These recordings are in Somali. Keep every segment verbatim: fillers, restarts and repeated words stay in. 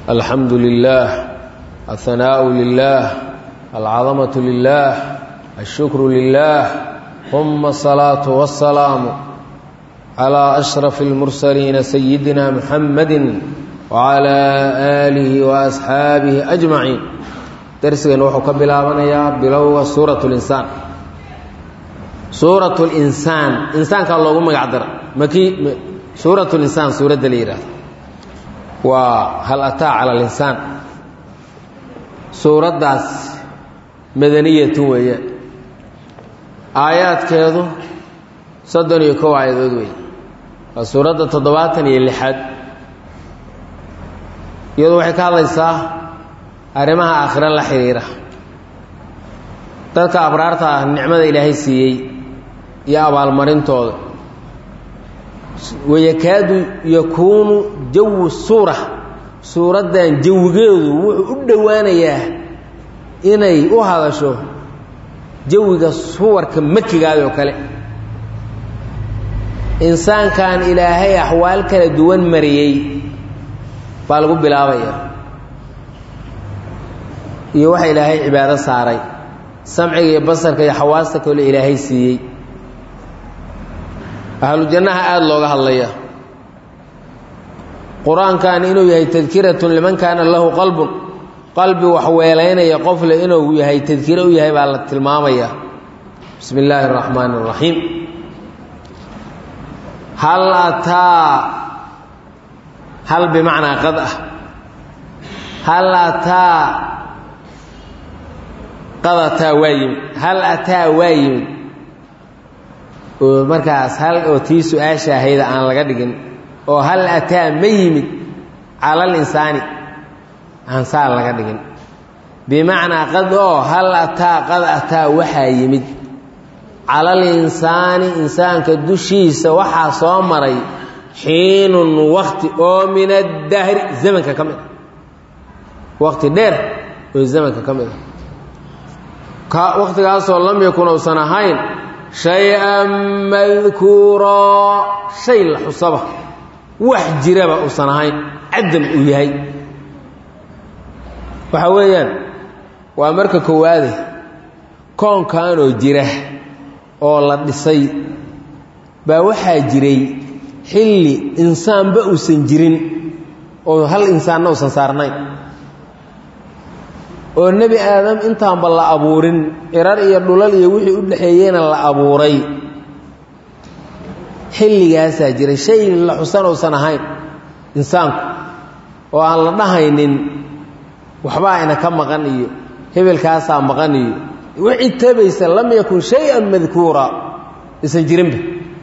الحمد لله الثناء لله العظمة لله الشكر لله ثم الصلاة والسلام على أشرف المرسلين سيدنا محمد وعلى آله وأصحابه أجمعين. درسنا نوحو كبلاغنا يا بلوغ سورة الإنسان. سورة الإنسان إنسان كان الله مقعدر مكي سورة الإنسان سورة دليرة. وهل أتى على الإنسان سورة داس مدنية وهي آيات كذا صدني يكو عيدوي سورة تضواتني اللحد يدو waxay ka hadlaysaa arimaha aakhira la xiriira dadka abraarta ah nicmada Ilaahay siiyay iyo abaalmarintooda wayakaadu yakunu jawu suura suuradan jawigeedu wuxuu u dhawaanayaa inay u hadasho jawiga suwarka makiga oo kale insaankan Ilaahay ahwaal kala duwan mariyay baa lagu bilaabaya iyo waxa Ilaahay cibaado saaray samciga iyo basarka iyo xawaasta kale Ilaahay siiyay ahlu jannaha aad looga hadlaya quraankan inuu yahay tadkiratun liman kana lahu qalbun qalbi wax weelaynaya qof le inuu yahay tadkiro u yahay baa la tilmaamaya bismillaahir rahmaanir rahiim hal ataa هل بمعنى قد هل أتى قد أتى وايم هل أتى وايم ومركز هل أتي سؤال شاهدة عن لقدقن وهل أتى ميم على الإنسان عن سال لقدقن بمعنى قد هل أتى قد أتى وحايم على الإنسان إنسان كدوشيس وحا صامري حين وقت او من الدهر زمن كامل وقت دير والزمن كامل كا وقت قاسو لم يكن سنهين شيئا مذكورا شيء الحصبه وحجربه سنهين عدم او يحي waxa weeyaan waa marka koowaad koon kaano jira oo la dhisay ba waxa jiray xilli insaan ba uusan jirin oo hal insaan uusan saarnayn oo nabi aadam intaan ba la abuurin irar iyo dhulal iyo wixii u dhaxeeyeen la abuuray xilligaas jiray shay la xusan oo san ahayn insaanku oo aan la dhahaynin waxba ina ka maqan iyo hebelkaas aan maqan iyo wixii tabaysa lam yakun shay'an madhkura isan jirinba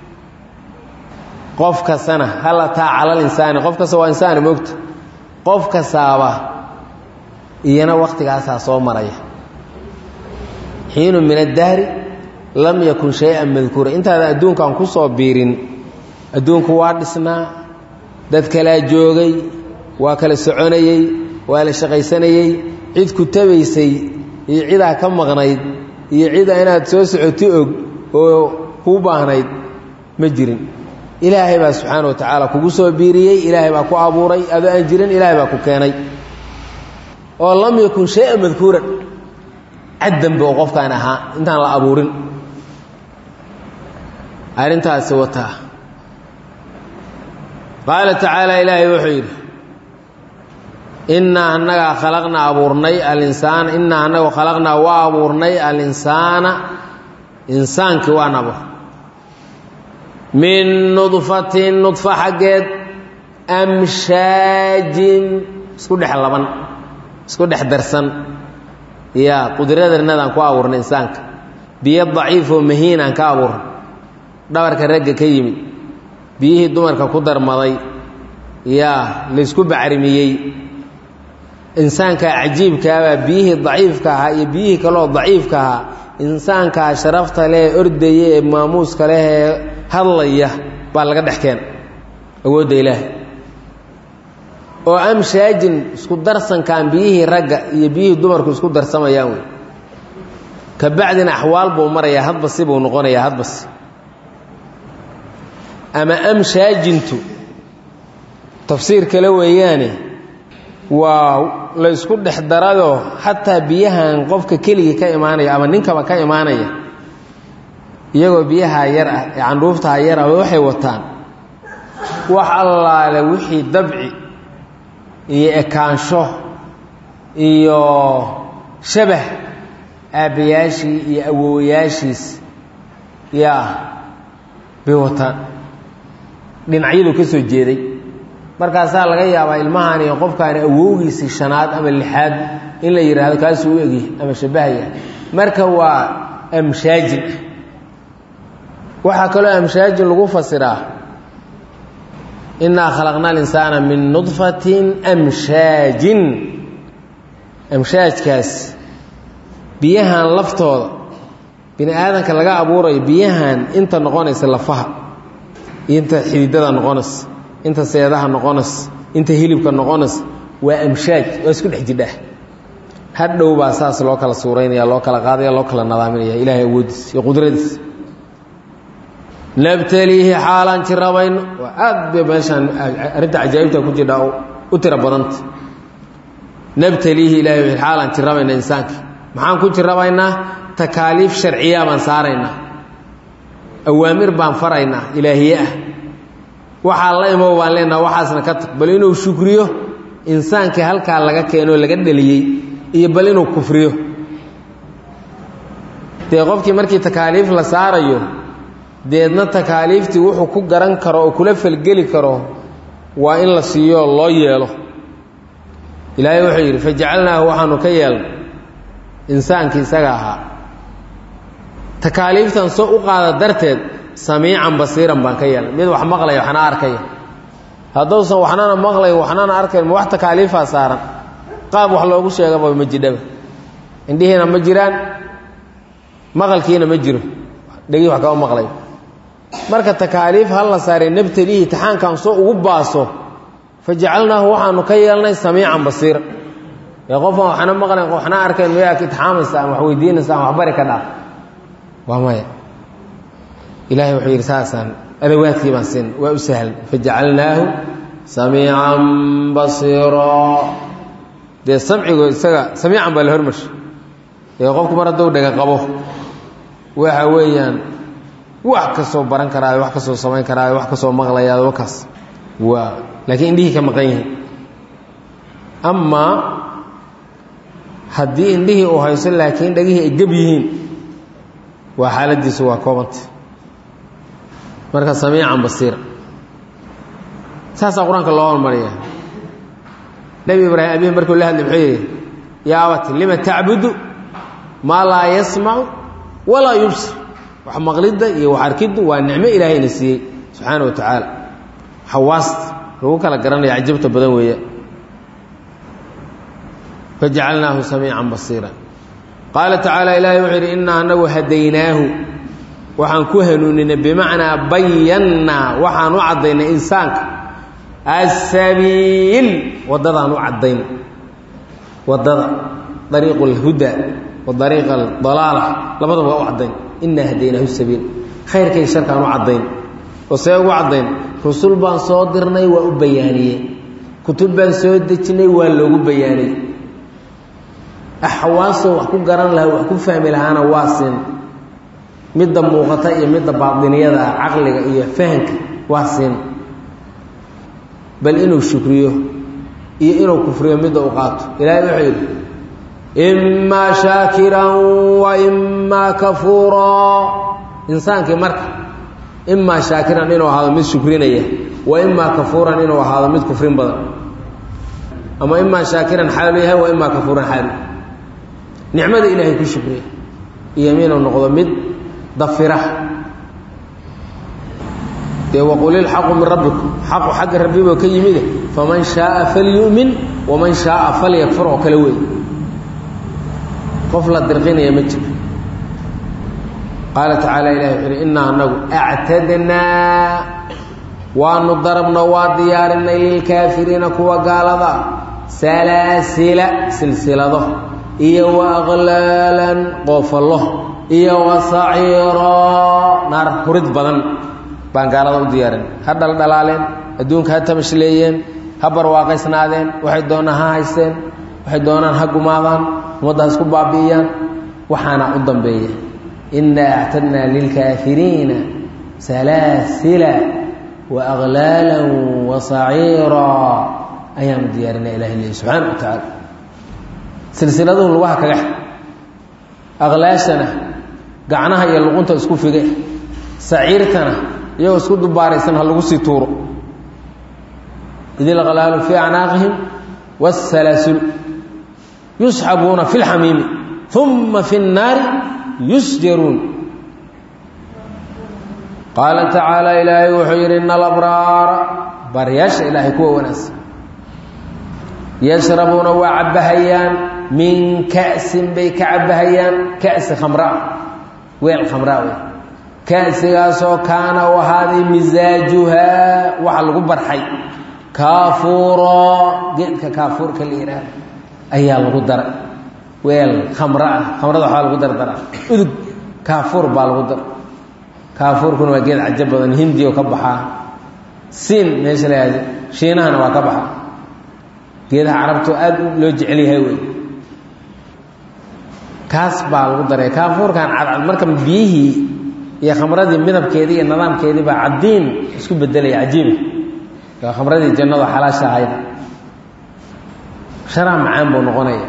qof ka sana hal taa ala insaan qof ka soo insaan moogta qof ka saaba iyana waqtigaas soo maraya hiinu min ad-dahr lam yakun shay'an madhkura inta adduunka aan ku soo biirin adduunku waa dhisnaa dad kala joogay waa kala soconayay waa la shaqaysanayay cid ku tabaysay iyo cid ka maqnayd iyo cid inaad soo socotay og oo ku baahnayd ma jirin ilaahay baa subhanahu wa ta'ala kugu soo biiriyay ilaahay baa ku abuuray adoo aan jirin ilaahay baa ku keenay oo lam yakun shay'an madhkuran adan boo qofkaan ahaa intaan la abuurin arintaas wata qala ta'ala ilaahay wuxuu yiri inna annaga khalaqna abuurnay al-insaan inna annaga khalaqna wa abuurnay al-insaana insaanki waa nabo من نطفة نطفة حقت أمشاج اسكو دخ لبن اسكو دخ درسن يا قدرتنا ان كو اورن انسانك بي ضعيف ومهين ان كابور دبرك رج كيمي بيه دمرك ku darmaday يا لسكو بعرميي انسانك عجيبك بيه ضعيفك هي بيه كلو ضعيفك انسانك شرفت له ارديه ماموس كله hadlaya baa laga dhaxkeen awood ilaahay oo amshaajin isku darsan kaan biyihii ragga iyo biyihii dumarku isku darsamayaan way ka bacdina ahwaal buu maraya hadba si buu noqonaya hadba si ama amshaajintu tafsiir kale weeyaane waa la isku dhex darado xataa biyahan qofka keliya ka imaanaya ama ninkaba ka imaanaya iyagoo biyaha yar ah ee candhuufta yar ah waxay wataan wax allaale wixii dabci iyo ekaansho iyo shabah aabayaashii iyo awoowayaashiis yaa bay wataan dhinacyadu ka soo jeeday markaasaa laga yaabaa ilmahan iyo qofkaani awowgiisii shanaad ama lixaad in la yidhaahdo kaasuu u egyahay ama shabahaya marka waa amshaajin waxaa kaloo amshaajin lagu fasiraa innaa khalaqna alinsaana min nudfatin amshaajin amshaajkaas biyahan laftooda bini aadanka laga abuurayo biyahan inta noqonaysa lafaha inta xididada noqonaysa inta seedaha noqonaysa inta hilibka noqonaysa waa amshaaj waa isku dhex jidhaa hadhow baa saas loo kala suuraynaya loo kala qaadaya loo kala nadaaminaya ilaahay awoodiis iyo qudradiis nabtaliihi xaalaan jirabayno waa aad bay meeshaan arrinta cajaa'ibta ku jidhaa u tiro badanta nabtaliihi ilahay wuxuu xaalaan jirabayna insaanka maxaan ku jirabaynaa takaaliif sharciya baan saaraynaa awaamir baan faraynaa ilaahiye ah waxaa la imow baan leenaha waxaasna ka tag bal inuu shukriyo insaankii halkaa laga keenoo laga dhaliyey iyo bal inuu kufriyo dee qofkii markii takaaliif la saarayo deedna takaaliiftii wuxuu ku garan karo oo kula falgeli karo waa in la siiyo loo yeelo ilaahay wuxuu yidhi fajacalnaahu waxaanu ka yeelnay insaankii isaga ahaa takaaliiftan soo u qaada darteed samiican basiiran baan ka yeelnay mid wax maqlaya waxna arkaya hadduusan waxnana maqlayn waxnana arkayn ma wax takaaliifaa saaran qaab wax loogu sheegaba ma jidhaba indhihiina ma jiraan maqalkiina ma jiro dhegii wax kama maqlay marka takaaliif hal la saaray nabtalihi taxaankan soo ugu baaso fajacalnaahu waxaanu ka yeelnay samiican basiira ee qofaan waxna maqlayn waxna arkayn mayaa itixaamaysa ama wax weydiinaysa ama waxbari ka dhaaf waa maya ilaahay wuxuu yidhi saasaan adawaadkii baan siin waa u sahlan fajacalnaahu samiican basiira dee samcigo isaga samiican baa la hormarshay ee qofku mar hadduu dhaga qabo waxa weeyaan wax kasoo baran karaayo wax kasoo samayn karaayo wax kasoo maqlayaa wakaas waa laakiin indhihii ka maqan yihiin amaa haddii indhihii uu hayso laakiin dhagihii ay geb yihiin waa xaaladiisu waa koobanta marka samiican basiira saasaa qur-aanka loo hormariya nebi ibraahim abihi markuu la hadlay muxuu yidhi yaa abati lima tacbudu maa laa yasmacu walaa yubsir wax maqlidda iyo wax arkiddu waa nicmo ilaahayna siiyey subxaana wa tacaala xawaasta lagu kala garanaya cajabta badan weeya fajacalnaahu samiican basiira qaala tacaala ilaahay wuxuu yidhi innaa anagu hadaynaahu waxaan ku hanuuninay bimacnaa bayannaa waxaan u caddaynay insaanka asabiil waddadaan u caddayn waddada dariiqu alhuda wa dariiqa aldalaala labadaba waa u caddayn innaa hadaynaahu sabiil khayrkay sharkaan u caddayn oo see ugu caddayn rusul baan soo dirnay waa u bayaaniyey kutub baan soo dejinay waa loogu bayaaniyey axwaasoo wax ku garan lahaa wax ku fahmi lahaana waa siin midda muuqata iyo midda baadiniyada ah caqliga iyo fahanka waa siin bal inuu shukriyo iyo inuu kufriyo midda u qaato ilaahay wuxuu yidhi imaa shaakiran wa imaa kafuuraa insaankii marka imaa shaakiran inuu ahaado mid shukrinaya wa imaa kafuuran inuu ahaado mid kufrin badan ama imaa shaakiran xaalu yahay wa imaa kafuuran xaalu nicmada ilaahay ku shukriya iyo inuu noqdo mid dafira dee waqul ilxaqu min rabbikum xaqu xagga rabbiboo ka yimide faman shaaa falyu'min waman shaaa falyakfur oo kale wey qof la dirqinaya ma jiro qaala tacaala ilahi wuxu uhi innaa anagu actadnaa waanu darabno waa diyaarinay lilkaafiriina kuwa gaalada salaasila silsilado iyo wa aqlaalan qoofallo iyo wa saciiro naar hurid badan baan gaalada u diyaarin ha dhaldhalaaleen adduunka ha tamashleeyeen ha barwaaqaysnaadeen waxay doonaan ha haysteen waxay doonaan ha gumaadaan ummadda ha isku baabi'iyaan waxaana u dambeeya innaa actadnaa lilkaafiriina salaasila wa aglaalan wa saciiraa ayaanu diyaarinaa ilahi leeyi subxaana wa tacaala silsiladuhu lugaha kaga xe aqlaashana gacnaha iyo luqunta isku fige saciirtana iyagoo isku dubaaraysan ha lagu sii tuuro idil qalaalu fii acnaaqihim wasalaasul yusxabuuna fi lxamiimi uma fi nnaari yusjaruun qaala tacaala ilaahay wuxuu yidhi ina alabraara baaryaasha ilaahay kuwa wanaagsan yashrabuuna waa cabbahayaan min ka'sin bay ka cabbahayaan ka'si khamraa weel khamraa wey ka'sigaasoo kaana u ahaaday misaajuhaa waxa lagu barxay kaafuuro geedka kaafuurka la yidhaahdo ayaa lagu daray weel khamra ah khamrada waxbaa lagu dardaraa udug kaafuur baa lagu dara kaafuurkuna waa geed cajo badan hindioo ka baxaa siin meesha la yihahdo shiinahana waa ka baxa geedaha carabtu aad loo jecel yahay wey kaas baa lagu daray kaafuurkan cadcad marka biyihii iyo khamradii midabkeedii iyo nidaamkeedii baa caddiin isku bedelaya cajiiba waa khamradii jannada xalaasha ahayd sharaa macaan buu noqonaya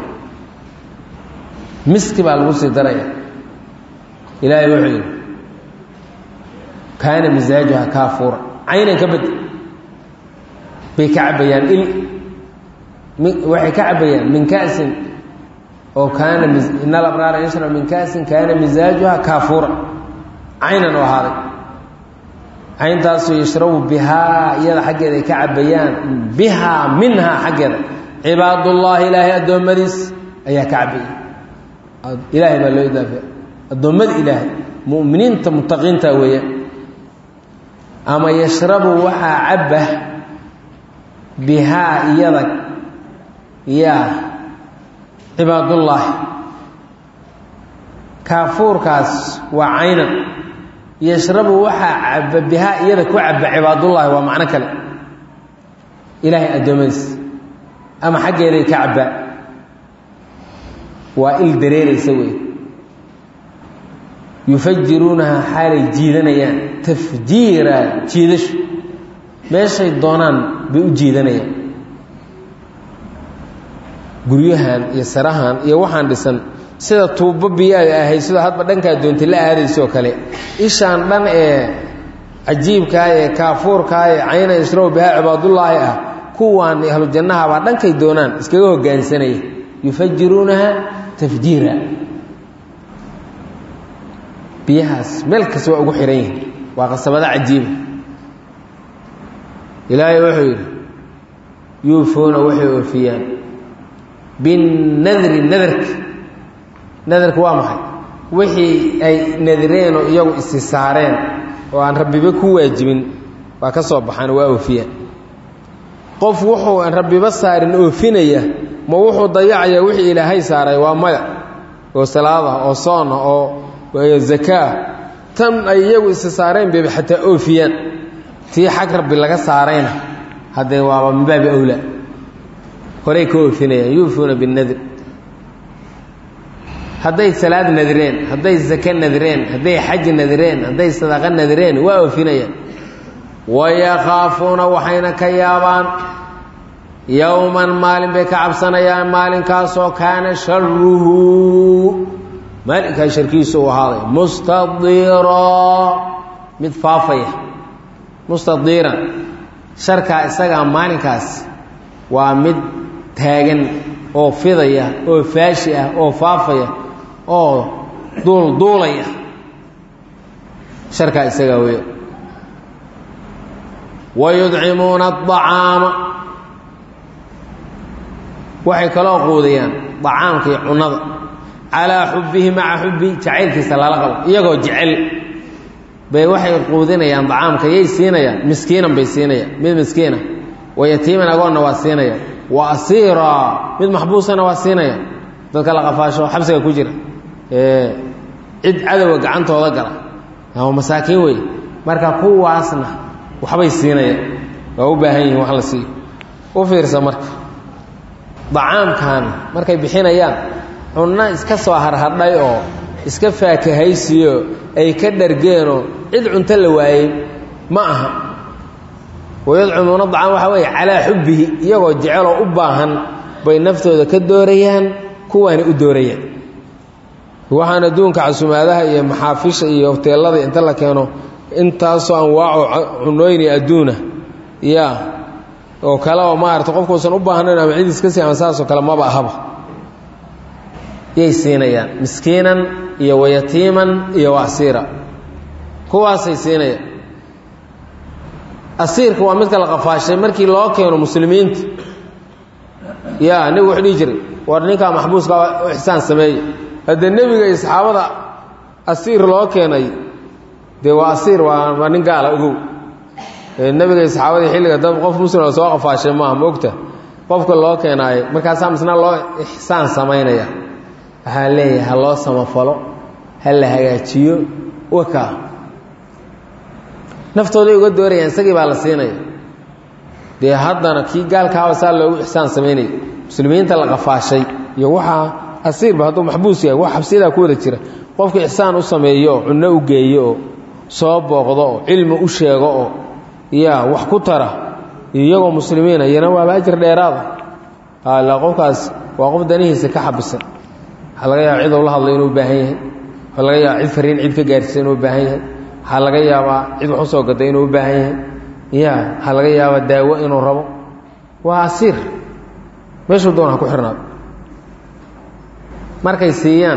miski baa lagu sii daraya ilaahay wuxuu yidhi kaana misaajuha kaafuura caynan ka bed bay ka cabbayaan il waxay ka cabbayaan min ka'sin oo kaana ina alabraara yashrabu min ka'sin kaana misaajuha kaafuura caynan oo ahaaday cayntaasoo yashrabu bihaa iyada xaggeeda ay ka cabbayaan bihaa minhaa xaggeeda cibaadullaahi ilaahay addoommadiis ayaa ka cabbaya ilaahay baa loo idaafeya addoommada ilaahay mu'miniinta mutaqiinta weeyaan ama yashrabu waxaa cabba bihaa iyada yaa cibaadullaahi kaafuurkaas waa caynan yashrabu waxaa cabba bihaa iyada ku cabba cibaadullaahi waa macno kale ilaahay addoommadiis ama xaggeeday ka cabbaa waa il dareeraysa wey yufajiruunaha xaalay jiidanayaan tafjiira jiidasho meeshay doonaan bay u jiidanayaan guryahan iyo sarahan iyo waxaan dhisan sida tuubo biyaaga ahayd sida hadba dhankaa doontay la aadayso kale ishaan dhan ee cajiibkaa ee kaafuurkaa ee cayna yashrabu bihaa cibaadullaahi ah kuwaan ahlu jannaha baa dhankay doonaan iskaga hoggaansanaya yufajiruunaha tafjiira biyahaas meel kasta waa ugu xihan yihin waa qasabado cajiiba ilaahay wuxuu yidhi yuufuuna waxay oofiyaan binnadri nadarka nadarka waa maxay wixii ay nadireen oo iyagu isi saareen oo aan rabbiba ku waajibin waa ka soo baxaan waa oofiyaan qof wuxuu aan rabbiba saarin oofinaya ma wuxuu dayacayaa wixii ilaahay saaray waa maya oo salaada oo soona oo zakaa tan ay iyagu isi saareen bayba xataa oofiyaan tii xag rabbi laga saarayna haddee waaba min baabi awlaa horay ka oofinayaan yuufuuna binnadir hadday salaad nadireen hadday zake nadireen hadday xaj nadireen hadday sadaqo nadireen waa oofinayaan wayakhaafuuna waxayna ka yaabaan yowman maalin bay ka cabsanayaan maalinkaasoo kaana sharuhu maalinkaa sharkiisu uu ahaaday mustadiraa mid faafaya mustadiiran sharkaa isagaa maalinkaas waa mid taagan oo fidaya oo faashi ah oo faafaya oo duulduulaya sharkaa isagaa weeyo wayudcimuuna adacaama waxay kaloo quudayaan dacaamka iyo cunnada calaa xubbihi maca xubbi jacaylkiisa lala qabo iyagoo jecel bay waxay quudinayaan dacaamka yay siinayaan miskiinan bay siinayaan mid miskiina wa yatiiman agoonna waa siinayaan wa asiiraa mid maxbuusana waa siinayaan dadka la qafaasho xabsiga ku jira cid cadowga gacantooda gala ama masaakiin wey marka kuwaasna waxbay siinayaan waa u baahan yihiin wax la siiyo u fiirsa marka dacaamkan markay bixinayaan cunno iska soo harhadhay oo iska faakahaysiyo ay ka dhargeenoo cid cunto la waayey ma aha wayadcumuuna dacaam waxaa weeye calaa xubbihi iyagoo jeceloo u baahan bay naftooda ka doorayaan kuwaani u doorayaan waxaan adduunka casumaadaha iyo maxaafisha iyo hoteelada inta la keeno intaasoo anwaaco cunooyin iyo adduuna ya oo kale oo maarata qofkuusan u baahnayn ama cid iska sii ama saasoo kale maba ahaba yay siinayaan miskiinan iyo wayatiiman iyo waasiira kuwaasay siinayaan asiirka waa midka la qafaashay markii loo keeno muslimiinta ya nebigu wuxuu dhihi jiray war ninkaa maxbuuska u ixsaan sameeye haddee nebiga iyo saxaabada asiir loo keenay dee waa asiir waa waa nin gaala ogow nebiga iyo saxaabadii xilliga dad qof muslim oo soo qafaashay maaha ma ogta qofka loo keenaayo markaasaa misna loo ixsaan samaynaya waxaa leeyahay ha loo samafalo ha la hagaajiyo wakaa naftooday uga doorayaan isagii baa la siinaya dee haddana kii gaalkaaba saa loogu ixsaan samaynaya muslimiinta la qafaashay iyo waxaa asiirba hadduu maxbuus yahay wax xabsiyadaa ku wada jira qofka ixsaan u sameeyo oo cunno u geeyo oo soo booqdo oo cilmi u sheego oo yaa wax ku tara iyagoo muslimiina iyana waaba ajir dheeraada la qofkaas waa qof danihiisa ka xabisan waxaa laga yaaba cid uu la hadlay inuu u baahan yahay waxaa laga yaaba cid fariin cid ka gaarsiisa inuu u baahan yahay waxaa laga yaabaa cid wax u soo gaday inuu u baahan yahay ya waxaa laga yaabaa daawo inuu rabo waa asiir meeshuu doona ha ku xirnaado markay siiyaan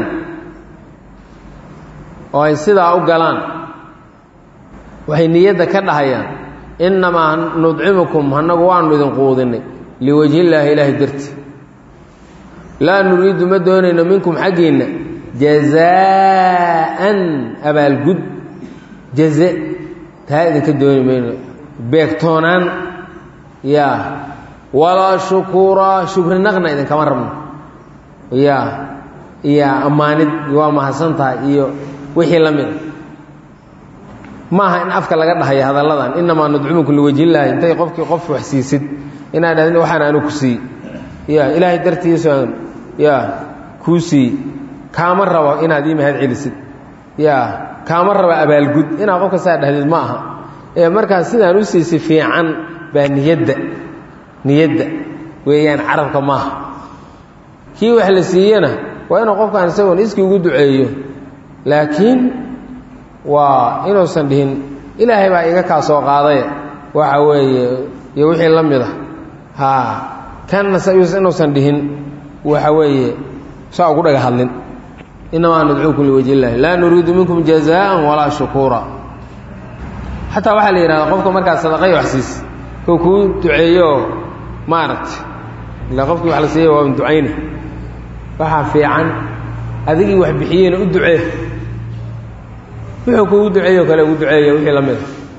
oo ay sidaa u galaan waxay niyadda ka dhahayaan innamaa nudcimukum annagu waanu idin quudinay liwajhillaahi ilaahay darti laa nuriidu ma doonayno minkum xaggiinna jazaa'an abaalgud jaze taa idinka dooni mayno beegtoonaan yaa walaa shukuuraa shukrinaqna idinkama rabno yaa iyo ammaanid waa mahadsan tahay iyo wixii la mida maaha in afka laga dhahayo hadalladan innamaa nudcimukum liwajhillaahi intay qofkii qof wax siisid inaad dhahdin waxaan anu ku siiy ya ilaahay dartiisaan ya kuu siiy kaama rabo inaad ii mahad celisid ya kaama rabo abaalgud inaad qofka saa dhahdid ma aha ee markaas sidaan u siisay fiican baa niyadda niyadda weeyaan carabka maaha kii wax la siiyana waa inuu qofkaan isagoon iskii ugu duceeyo laakiin waa inuusan dhihin ilaahay baa iga kaa soo qaaday waxa weeye iyo wixii la mid ah haa kanna inuusan dhihin waxa weeye saa ugu dhaga hadlin innamaa nadcuukum liwajhi illaahi laa nuriidu minkum jazaa'an walaa shukuura xataa waxaa la yidhahdaa qofka markaa sadaqay wax siis kuu kuu duceeyo maaragtay ilaa qofkii wax la siiyay waa un ducayna waxaa fiican adigii wax bixiyeyna u ducee wuxuu kugu duceeyo kale ugu duceeya wixii la mid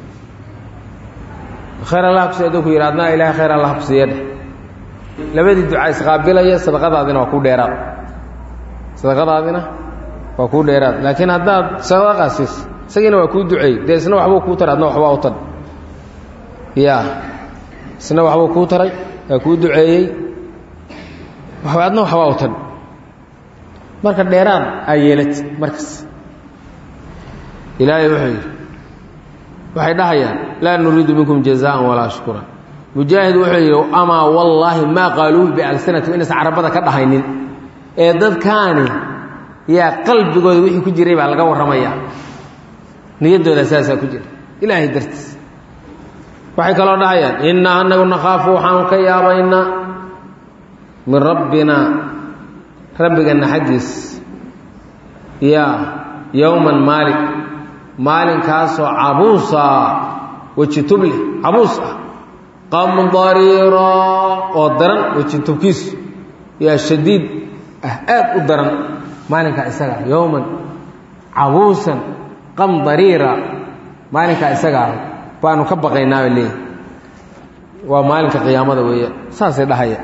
a khayr allah kusiiy aduu ku yidhi adnaa ilaahay khayr allah kusiiya dheh labadii ducaa isqaabilaya sadaqadaadina waa kuu dheeraad sadaqadaadina waa kuu dheeraad laakiin haddaad sadaqaa siis isagiina waa kuu duceey dee isna waxbuu kuu taray adna waxbaa u tan ya isna waxbuu kuu taray waa kuu duceeyey adna waxbaa u tan marka dheeraad aa yeelati markas ilaahay wuxuu yidhi waxay dhahayaan laa nuriidu minkum jazaa'an walaa shukura mujaahid wuxuu yidhi amaa wallaahi maa qaaluuhu bialsanatim inaysan carabada ka dhahaynin ee dadkaani yaa qalbigooda wixii ku jiray baa laga warramayaa niyaddooda saasaa ku jira ilaahay dartiis waxay kaloo dhahayaan innaa anagu nakhaafu waxaanu ka yaabaynaa min rabbina rabbigana xaggiis yaa yowman maalin maalinkaasoo cabuusa weji tuble cabuus ah qamdariira oo daran weji tubkiisu yaa shadiid ah aad u daran maalinkaa isagaa yowman cabuusan qamdariira maalinkaa isagaa baanu ka baqaynaaba leeyahy waa maalinka qiyaamada weeyaan saasay dhahaya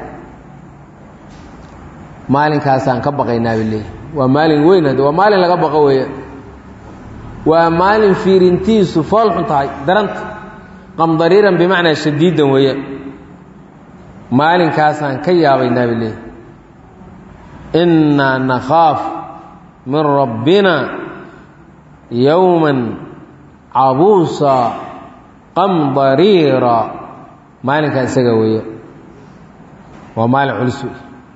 maalinkaasaan ka baqaynaaba leeyahy waa maalin weyn hadde waa maalin laga baqo weeyaan waa maalin fiirintiisu fool xun tahay daranta qamdariiran bimacnaa shadiidan weeyaan maalinkaasaan ka yaabaynaa bileh innaa nakhaaf min rabbina yowman cabuusa qamdariira maalinkaa isaga weeye waa maalin culus wey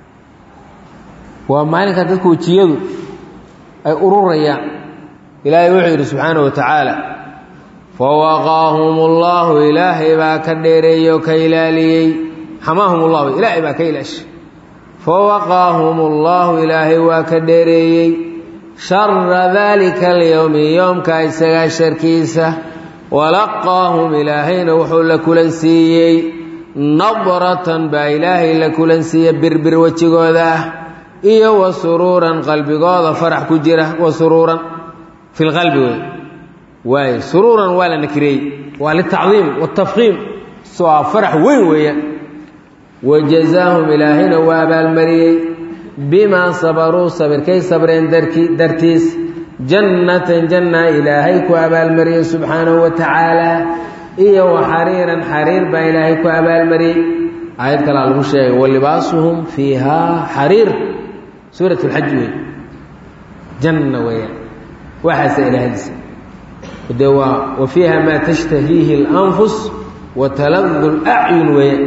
waa maalinkaa dadku wejiyadu ay ururayaan ilaahay wuxuu yidhi subxaanahu wa tacaala fawaqaahum ullahu ilaahay baa ka dheereeyey oo ka ilaaliyey xamaahum ullahu ilaahay baa ka ilaashay fawaqaahum ullahu ilaahay waa ka dheereeyey shara daalika alyowmi yoomkaa isagaa sharkiisa walaqaahum ilaahayna wuxuu la kulansiiyey nadratan baa ilaahay la kulansiiye birbir wejigooda ah iyo wa suruuran qalbigooda farax ku jira wa suruuran fi lqalbi wey waayo suruuran waa la nakiriyey waa litacdiim watafkiim soa farax weyn weeyaan wajazaahum ilaahayna waa abaalmariyey bimaa sabaruu sabirkay sabreen dartiis jannatan janna ilaahay ku abaalmariyey subxaanahu wa tacaala iyo wa xariiran xariir baa ilaahay ku abaalmariyey aayad kalaa lagu sheegay walibaasuhum fiihaa xariir suurat lxaj wey janna weeyaan waxaasa ilaahadiisa de waa wa fiiha maa tashtahiihi اlanfus wa taladu lacyun weeyaan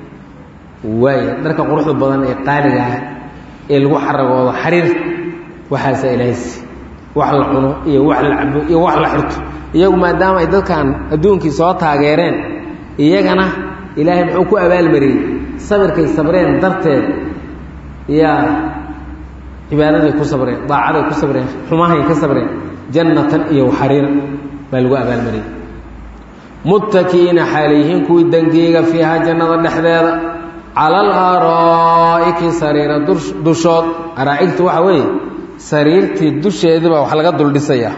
waaya dharka quruxda badan ee qaaliga ah ee lagu xaragoodo xariir waxaasa ilaahaysi wax la cuno iyo wax la cabo iyo wax la xirto iyagu maadaama ay dadkan adduunkii soo taageereen iyagana ilaahay muxuu ku abaalmariyey sabirkay sabreen darteed yaa cibaadaday ku sabreen daacaday ku sabreen xumahay ka sabreen jannatan iyo xariira baa lagu abaalmariyey muttakiina xaaliyihiin kuwii dangiiga fiihaa jannada dhexdeeda cala alaraa'iki sariira dushood araa'igtu waxa weeye sariirtii dusheediibaa wax laga duldhisayaa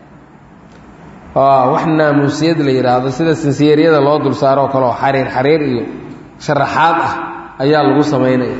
wax naamuusiyad la yidhaahdo sida sinsiyeeryada loo dul saaro oo kale oo xariir xariir iyo sharaxaad ah ayaa lagu samaynaya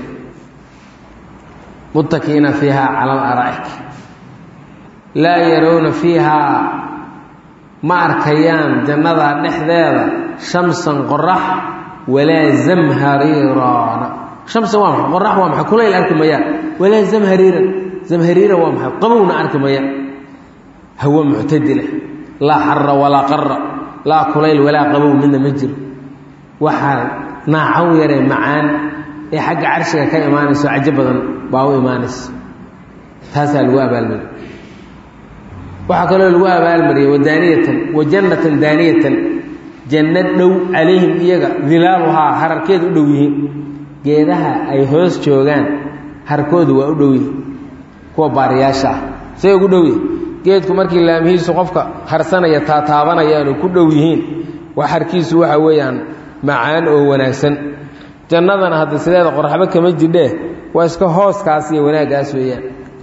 muttakiina fiiha cala alaraa'ik laa yarawna fiihaa ma arkayaan jannada dhexdeeda shamsan qorax walaa zamhariirana shamsan waa maxay qorax waa maxay kulayl arki mayaan walaa zamhariiran zamhariira waa maxay qabowna arki mayaan hawo muctadila laa xara walaa qara laa kulayl walaa qabow midna ma jiro waxaa naacow yaree macaan ee xagga carshiga ka imaanayso cajo badan baa u imaanaysa taasaa lagu abaalmariyey waxaa kaloo lagu abaalmariyey wadaaniyatan wa jannatan daaniyatan janno dhow calayhim iyaga dilaaluhaa hararkeed u dhow yihiin geedaha ay hoos joogaan harkoodu waa u dhow yihiin kuwa baariyaasha ah say ugu dhow yihin geedku markii laamihiisu qofka harsanaya taataabanayaan ku dhow yihiin wax harkiisu waxa weeyaan macaan oo wanaagsan jannadana hadda sideeda qorxaba kama jidhee waa iska hooskaas iyo wanaaggaas weeyaan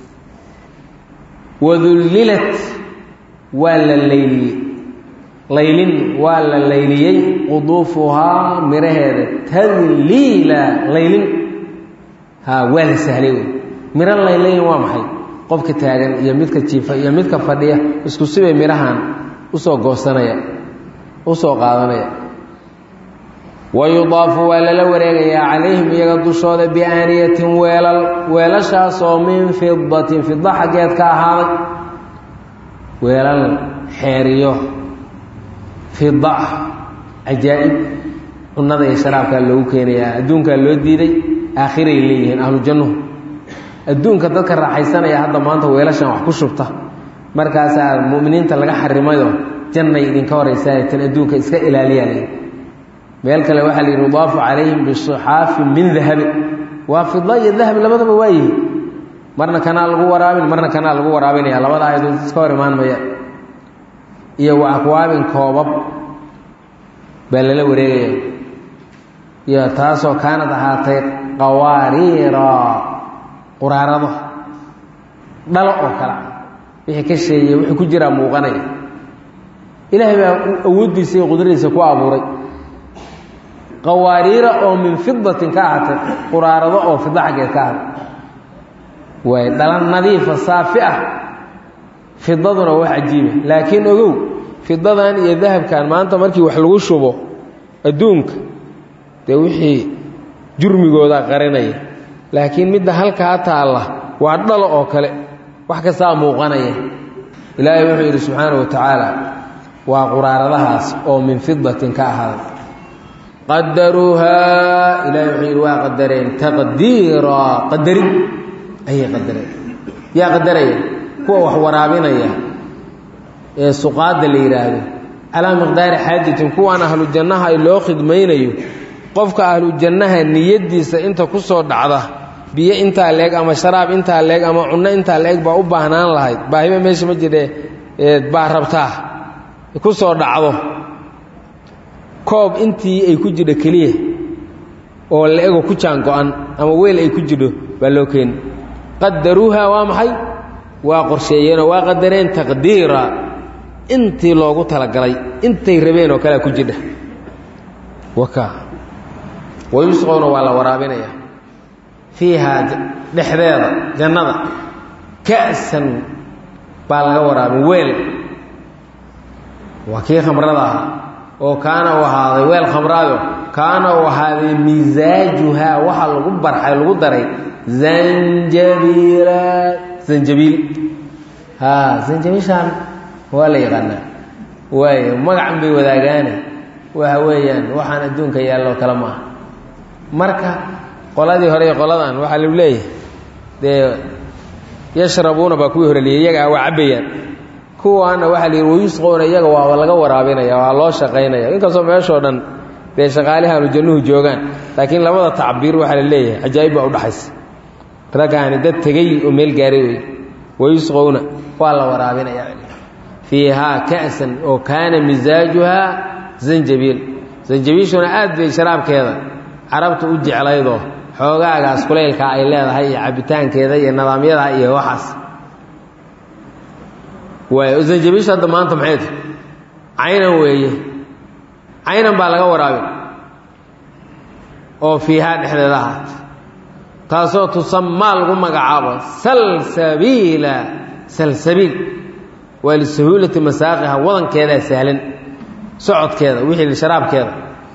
wadullilat waa la layliyey laylin waa la layliyey quduufuhaa miraheeda tadliila laylin ha waa la sahlay wey miro laylayn waa maxay qofka taagan iyo midka jiifa iyo midka fadhiya isku sibay mirahan usoo goosanaya usoo qaadanaya wayudaafu waa lala wareegayaa calayhim iyaga dushooda biaaniyatin weelal weelashaasoo min fidatin fida xaggeed ka ahaaday weelal xeeriyo fida ah cajaa'ib cunnada iyo sharaabkaa loogu keenayaa adduunkaa loo diiday aakhiray leeyihiin ahlu jannuhu adduunka dadka raaxaysanaya hadda maanta weelashan wax ku shubta markaasaa mu'miniinta laga xarimayo jannay idinka horaysaa tan adduunka iska ilaaliyaa leh meel kale waxaa la yidhi yudaafu calayhim bisuxaafin min dahabin waa fida iyo dahab labadaba waa yihi marna kanaa lagu waraabin marna kanaa lagu waraabinaya labada ayadood iska hor imaan maya iyo wa akwaabin koobab baa lala wareegaya iyo taasoo kaanad ahaatay qawaariira quraarado dhalo oo kale wixii ka sheegaya wixii ku jiraa muuqanaya ilaahay baa awooddiisa iyo qudradiisa ku abuuray qawaariira oo min fidatin ka ahaatay quraarado oo fida xaggeed ka ahatay waay dhalan nadiifa saafi ah fidaduna wax cajiiba laakiin ogow fidadan iyo dahabkan maanta markii wax lagu shubo adduunka dee wixii jurmigooda qarinaya laakiin midda halkaa taalla waa dhalo oo kale wax kastaa muuqanaya ilaahay wuxuu yidhi subxaanahu wa tacaala waa quraaradahaas oo min fidatin ka ahaaday qadaruuhaa ilaahay wuxuu yidhi waa qadareen taqdiiraa qadarin ayay qadareen yaa qadaraya kuwa wax waraabinaya ee suqaadda la yidhaahdo calaa miqdaari xaajatin kuwaan ahlu jannaha ay loo khidmaynayo qofka ahlu jannaha niyadiisa inta ku soo dhacda biyo intaa leeg ama sharaab intaa leeg ama cunno intaa leeg baa u baahnaan lahayd baahiba meesha ma jidhe baa rabtaa ku soo dhacdo koob intii ay ku jidho keliya oo la-ego ku jaan go-an ama weel ay ku jidho baa loo keeni qadaruuha waa maxay waa qorsheeyeenoo waa qadareen taqdiira intii loogu talagalay intay rabeen oo kalea ku jidha waka wayusqowna waa la waraabinaya fiihaa dhexdeeda jannada ka'san baa laga waraabin weel waa kii khamrada ahaa oo kaana u ahaaday weel khamraado kaana u ahaaday misaajuhaa waxaa lagu barxay lagu daray zanjabiila zanjabiil haa zanjabiishaan waa la yaqaanaa waayo magacan bay wadaagaane waxa weeyaan waxaan adduunka yaalloo kale maaha marka qoladii hore iyo qoladan waxaa lagu leeyahay dee yashrabuuna baa kuwii hore liyay iyaga waa cabbayaan kuwaana waxaa la yidhi wayusqowna iyaga waaba laga waraabinaya waa loo shaqaynaya inkastoo meeshoo dhan dee shaqaalihi ahlu jannuhu joogaan laakiin labada tacbiir waxaa la leeyahay cajaa'ib baa udhaxaysa raggaani dad tegey oo meel gaaray wey wayusqowna waa la waraabinaya fiihaa ka'san oo kaana misaajuhaa zanjabiil zanjabiishuna aad bay sharaabkeeda carabta u jeclaydoo xoogaagaas kulaylka ay leedahay iyo cabitaankeeda iyo nidaamyada iyo waxaas waay zanjabiishu hadda maanta maxay tahay caynan weeye caynan baa laga waraabin oo fiihaa dhexdeeda ahaat taasoo tusamaa lagu magacaabo salsabiila salsabiil waa lisahuulati masaaqiha wadankeedaa sahlan socodkeeda wixii sharaabkeeda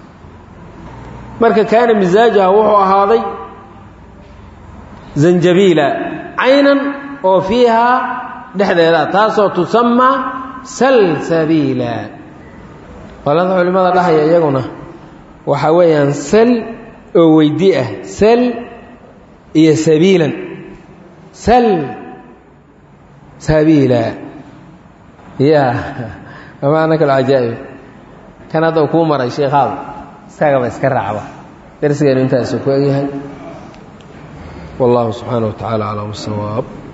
marka kaana misaajaha wuxuu ahaaday zanjabiila caynan oo fiihaa dhexdeeda taasoo tusamaa salsabiila qolada culimmada dhahaya iyaguna waxaa weeyaan sal oo weydi ah sal iyo sabiilan sal sabiila ya amaana kale cajaa'ib kan hadda kuu maray sheekhaada isagaba iska raacba darsigeenu intaasu ku egyahay wallahu subxaanaه wa tacaala aclam sawaab